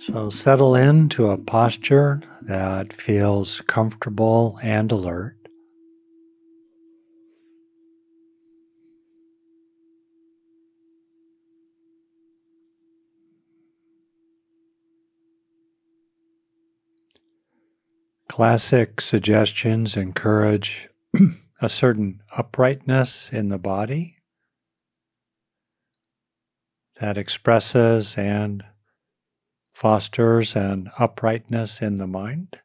So settle into a posture that feels comfortable and alert. Classic suggestions encourage a certain uprightness in the body that expresses and fosters an uprightness in the mind.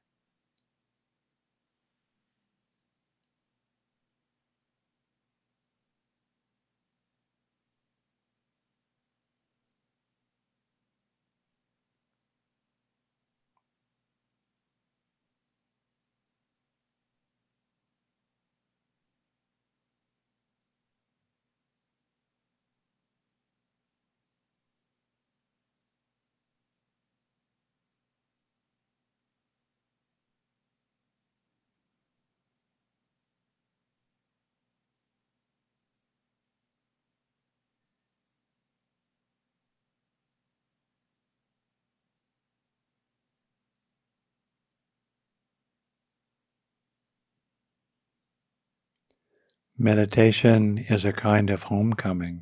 Meditation is a kind of homecoming,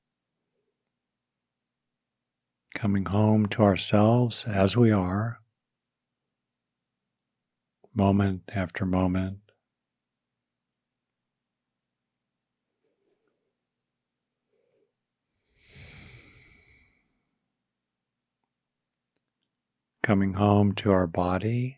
coming home to ourselves as we are, moment after moment. Coming home to our body,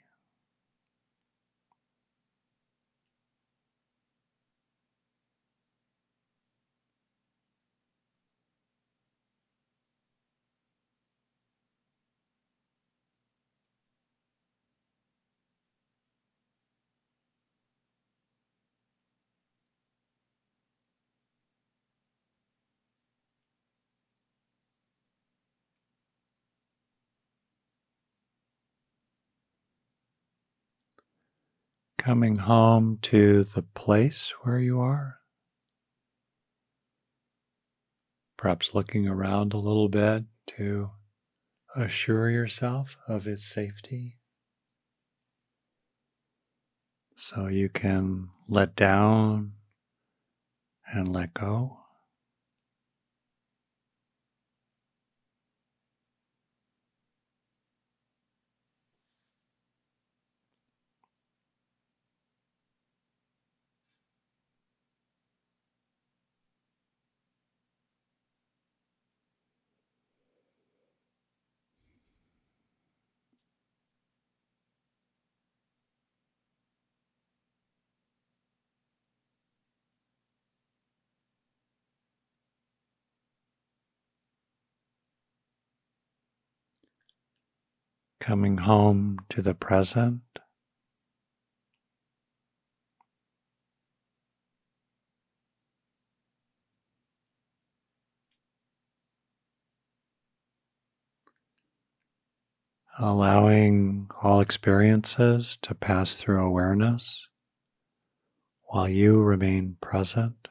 coming home to the place where you are, perhaps looking around a little bit to assure yourself of its safety so you can let down and let go. Coming home to the present, allowing all experiences to pass through awareness while you remain present,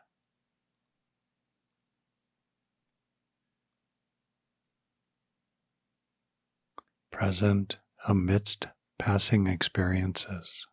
present amidst passing experiences.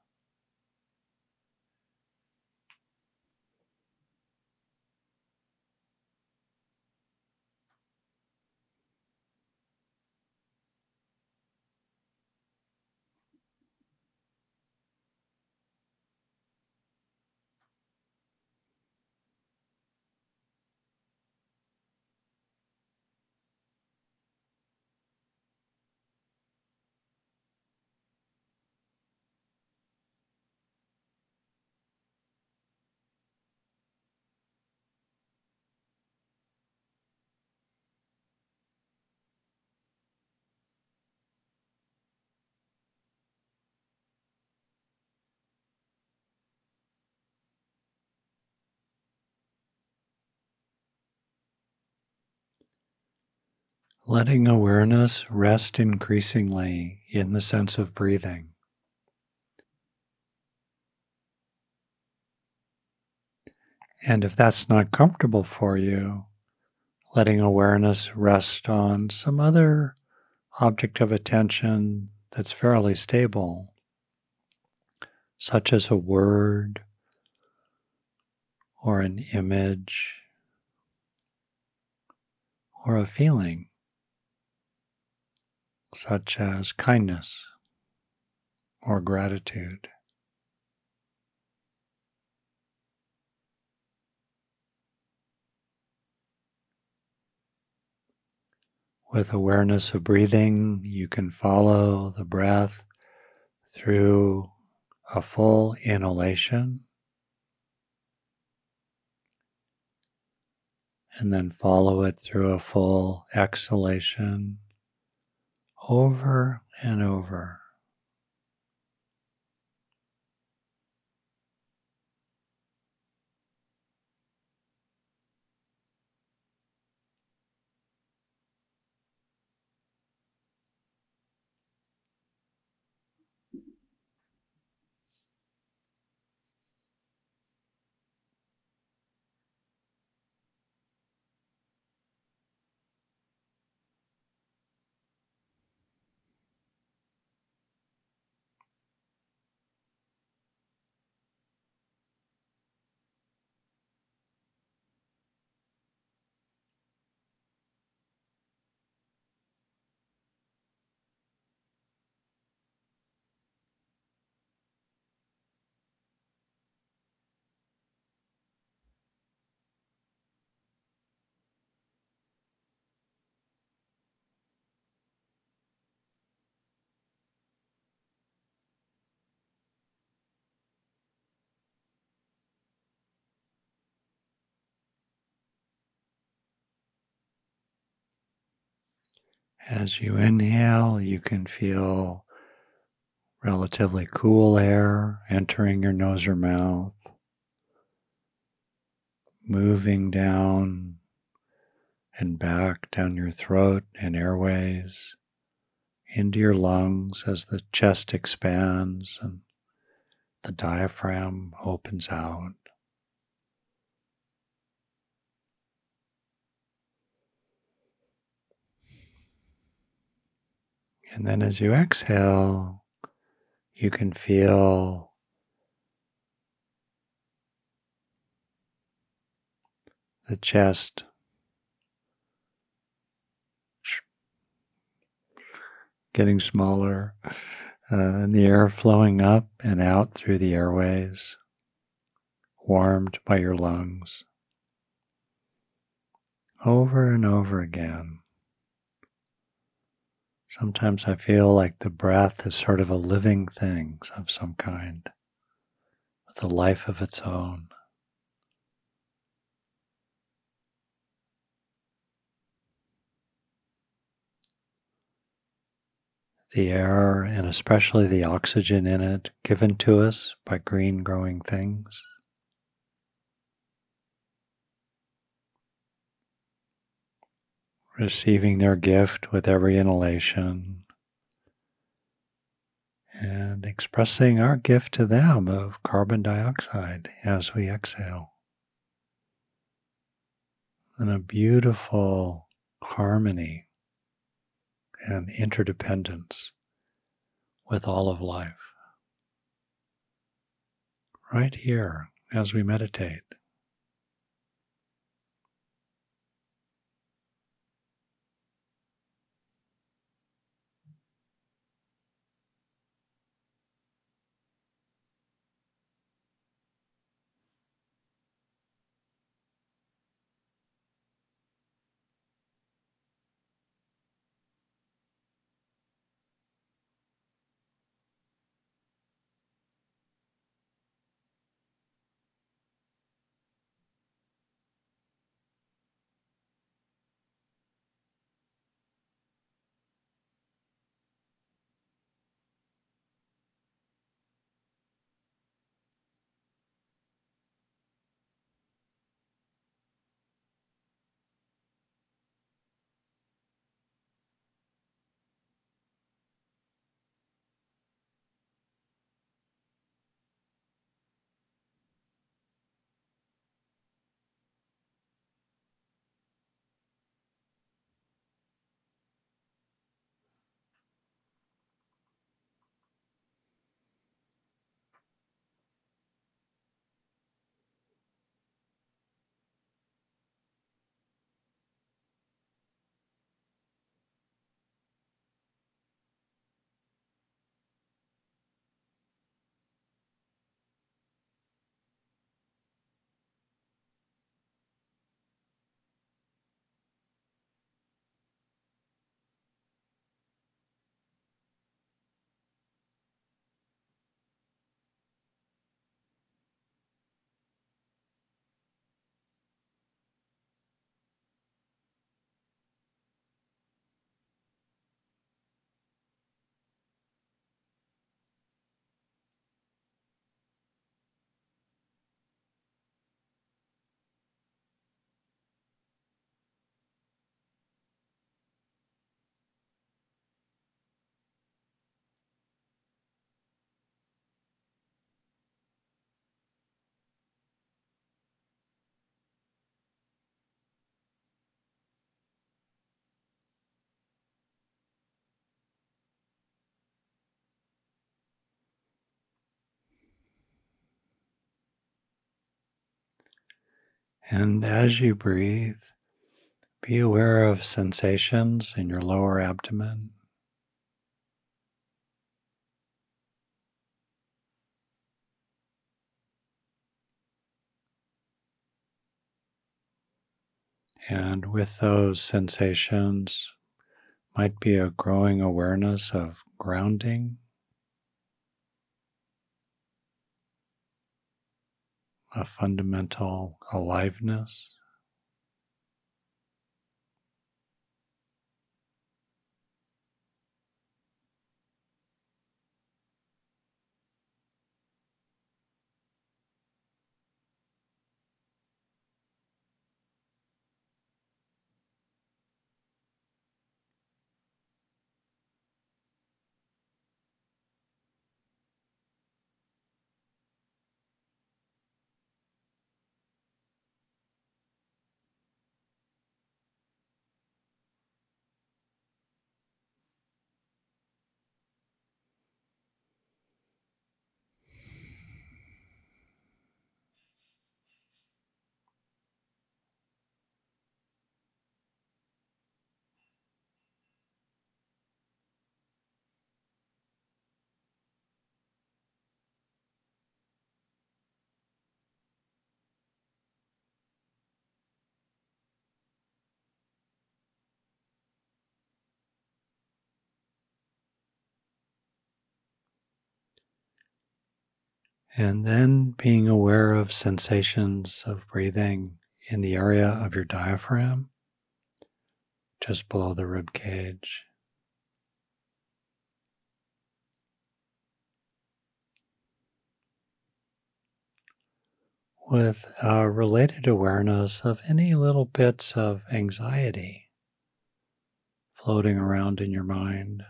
Letting awareness rest increasingly in the sense of breathing. And if that's not comfortable for you, letting awareness rest on some other object of attention that's fairly stable, such as a word or an image or a feeling, such as kindness or gratitude. With awareness of breathing, you can follow the breath through a full inhalation and then follow it through a full exhalation over and over. As you inhale, you can feel relatively cool air entering your nose or mouth, moving down and back down your throat and airways into your lungs as the chest expands and the diaphragm opens out. And then as you exhale, you can feel the chest getting smaller, and the air flowing up and out through the airways, warmed by your lungs, over and over again. Sometimes I feel like the breath is sort of a living thing of some kind, with a life of its own. The air, and especially the oxygen in it, given to us by green growing things, receiving their gift with every inhalation, and expressing our gift to them of carbon dioxide as we exhale. And a beautiful harmony and interdependence with all of life. Right here as we meditate. And as you breathe, be aware of sensations in your lower abdomen. And with those sensations might be a growing awareness of grounding, a fundamental aliveness. And then being aware of sensations of breathing in the area of your diaphragm, just below the rib cage. With a related awareness of any little bits of anxiety floating around in your mind,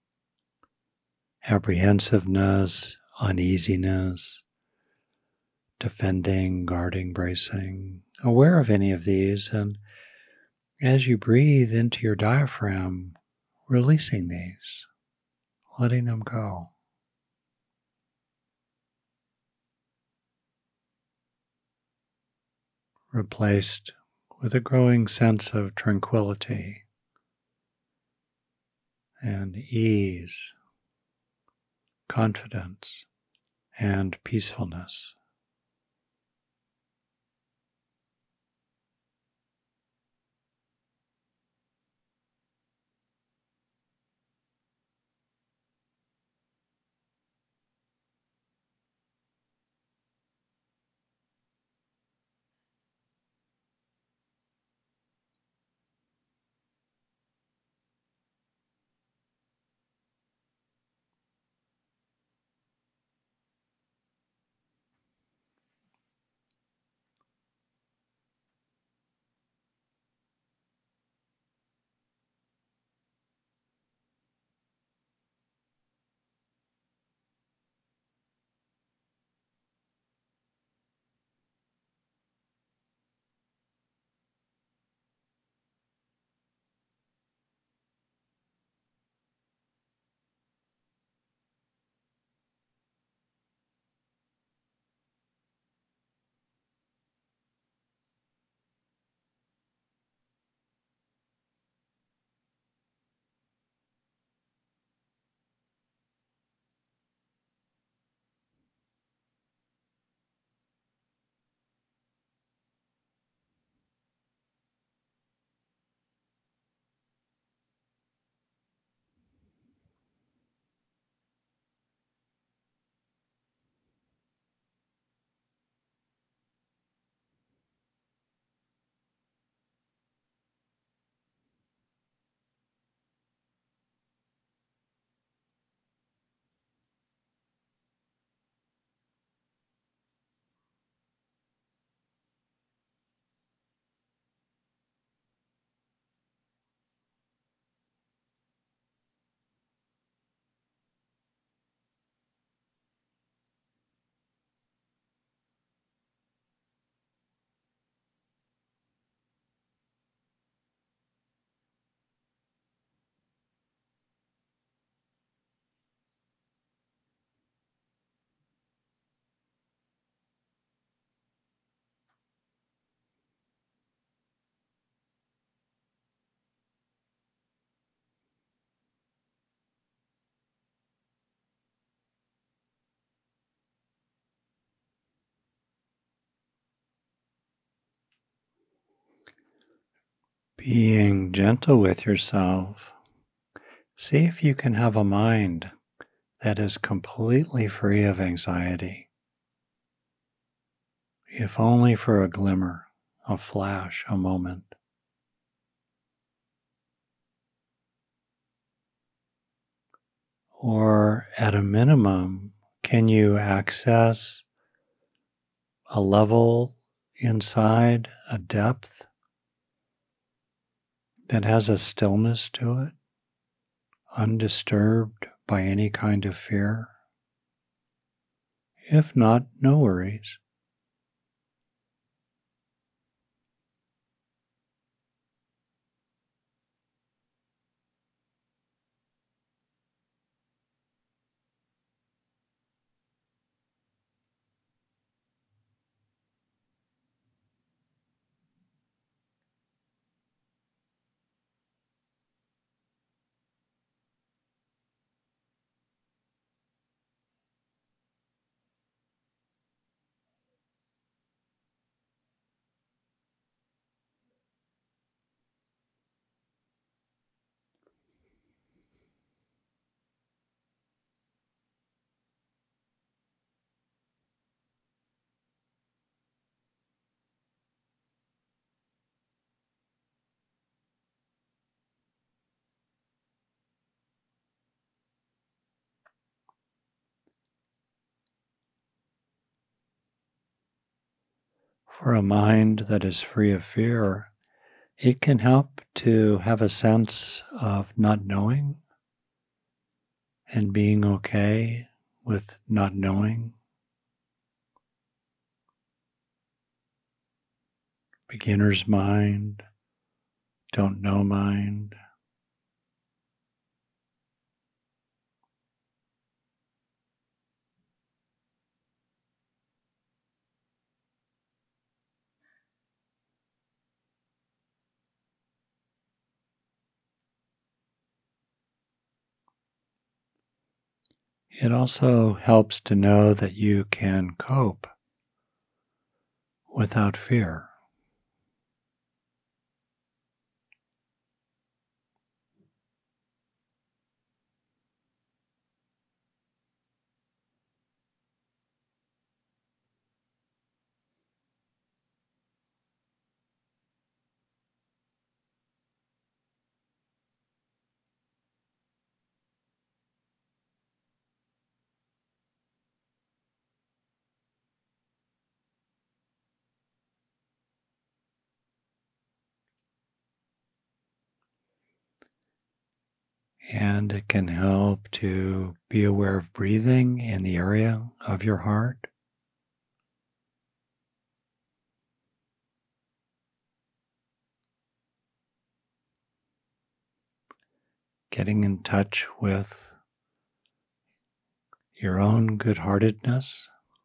apprehensiveness, uneasiness, defending, guarding, bracing, aware of any of these. And as you breathe into your diaphragm, releasing these, letting them go. Replaced with a growing sense of tranquility and ease, confidence, and peacefulness. Being gentle with yourself, see if you can have a mind that is completely free of anxiety, if only for a glimmer, a flash, a moment. Or at a minimum, can you access a level inside, a depth that has a stillness to it, undisturbed by any kind of fear? If not, no worries. For a mind that is free of fear, it can help to have a sense of not knowing and being okay with not knowing. Beginner's mind, don't know mind. It also helps to know that you can cope without fear. And it can help to be aware of breathing in the area of your heart. Getting in touch with your own good-heartedness.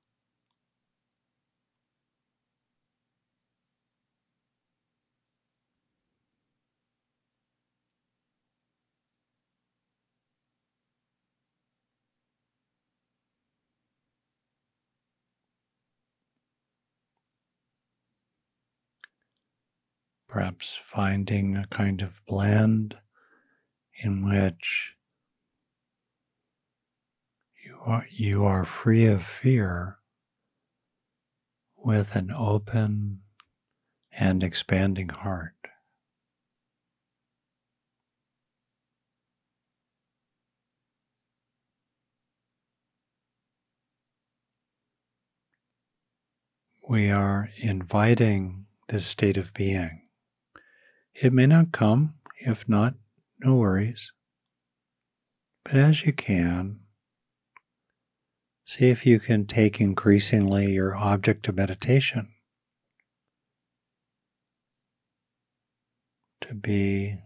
Perhaps finding a kind of blend in which you are free of fear with an open and expanding heart. We are inviting this state of being. It may not come. If not, no worries. But as you can, see if you can take increasingly your object of meditation to be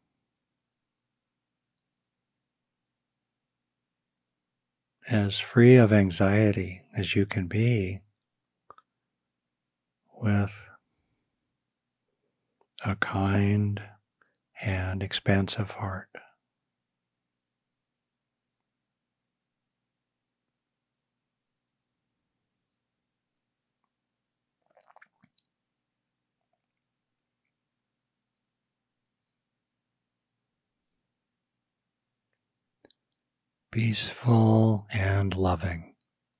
as free of anxiety as you can be with a kind and expansive heart. peaceful and loving.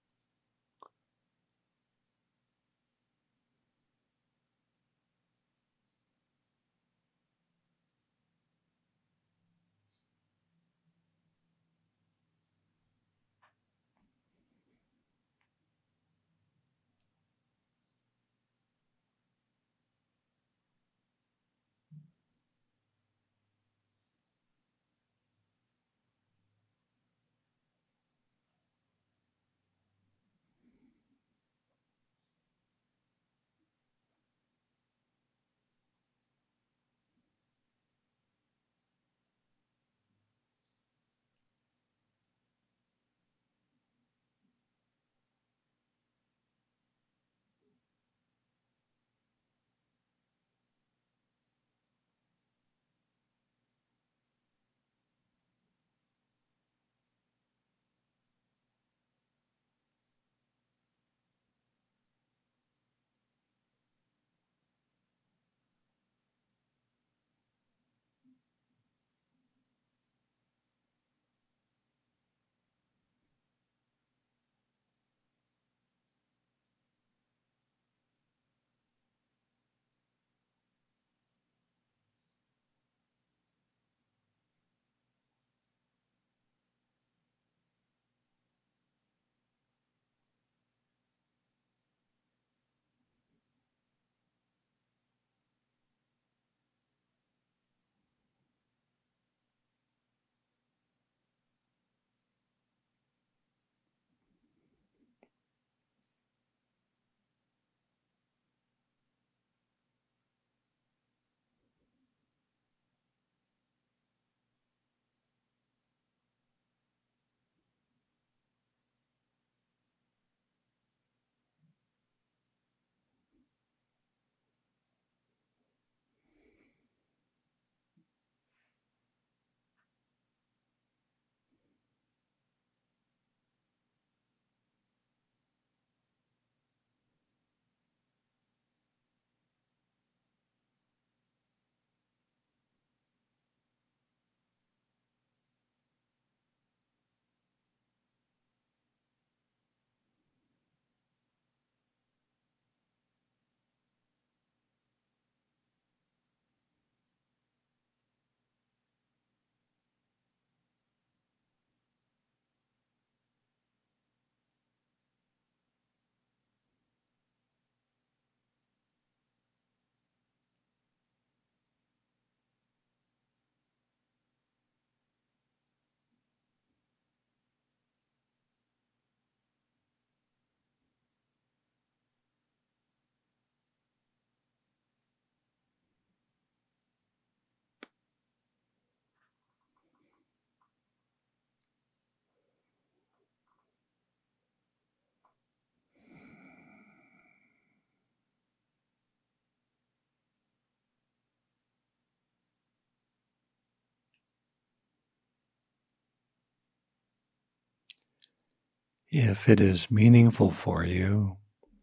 If it is meaningful for you,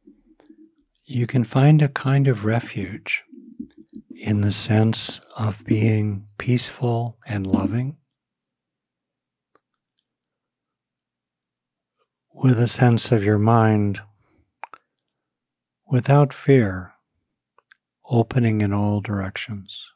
you can find a kind of refuge in the sense of being peaceful and loving, with a sense of your mind without fear, opening in all directions.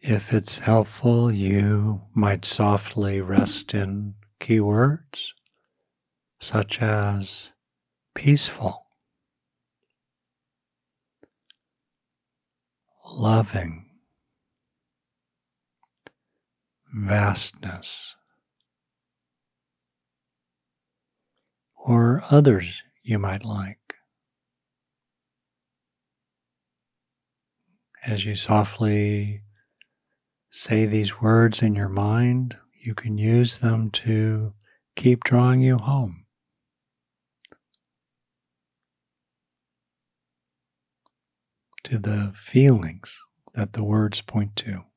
If it's helpful, you might softly rest in keywords such as peaceful, loving, vastness, or others you might like. As you softly say these words in your mind, you can use them to keep drawing you home to the feelings that the words point to.